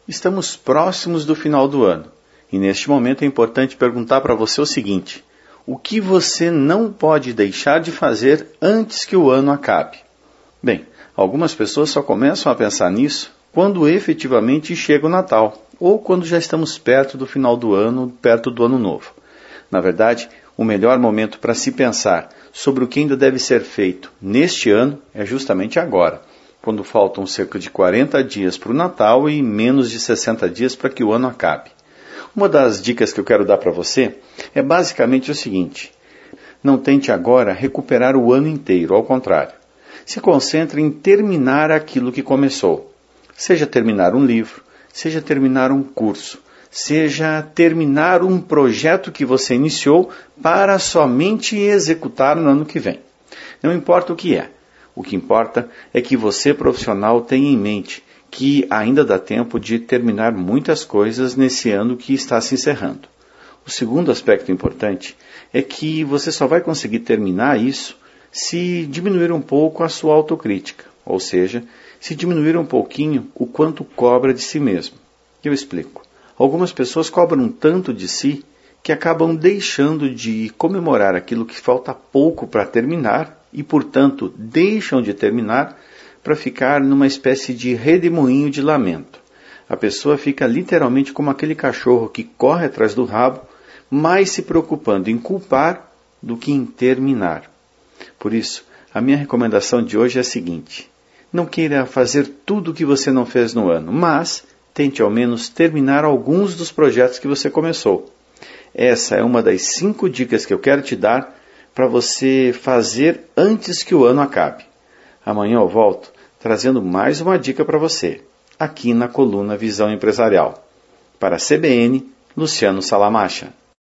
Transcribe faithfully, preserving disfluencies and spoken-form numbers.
Estamos próximos do final do ano e neste momento é importante perguntar para você o seguinte: o que você não pode deixar de fazer antes que o ano acabe? Bem, algumas pessoas só começam a pensar nisso quando efetivamente chega o Natal ou quando já estamos perto do final do ano, perto do Ano Novo. Na verdade, o melhor momento para se pensar sobre o que ainda deve ser feito neste ano é justamente agora, quando faltam cerca de quarenta dias para o Natal e menos de sessenta dias para que o ano acabe. Uma das dicas que eu quero dar para você é basicamente o seguinte: não tente agora recuperar o ano inteiro, ao contrário. Se concentre em terminar aquilo que começou. Seja terminar um livro, seja terminar um curso, seja terminar um projeto que você iniciou para somente executar no ano que vem. Não importa o que é. O que importa é que você, profissional, tenha em mente que ainda dá tempo de terminar muitas coisas nesse ano que está se encerrando. O segundo aspecto importante é que você só vai conseguir terminar isso se diminuir um pouco a sua autocrítica, ou seja, se diminuir um pouquinho o quanto cobra de si mesmo. Eu explico. Algumas pessoas cobram tanto de si que acabam deixando de comemorar aquilo que falta pouco para terminar e, portanto, deixam de terminar para ficar numa espécie de redemoinho de lamento. A pessoa fica literalmente como aquele cachorro que corre atrás do rabo, mais se preocupando em culpar do que em terminar. Por isso, a minha recomendação de hoje é a seguinte: não queira fazer tudo o que você não fez no ano, mas tente ao menos terminar alguns dos projetos que você começou. Essa é uma das cinco dicas que eu quero te dar para você fazer antes que o ano acabe. Amanhã eu volto trazendo mais uma dica para você, aqui na coluna Visão Empresarial. Para a C B N, Luciano Salamacha.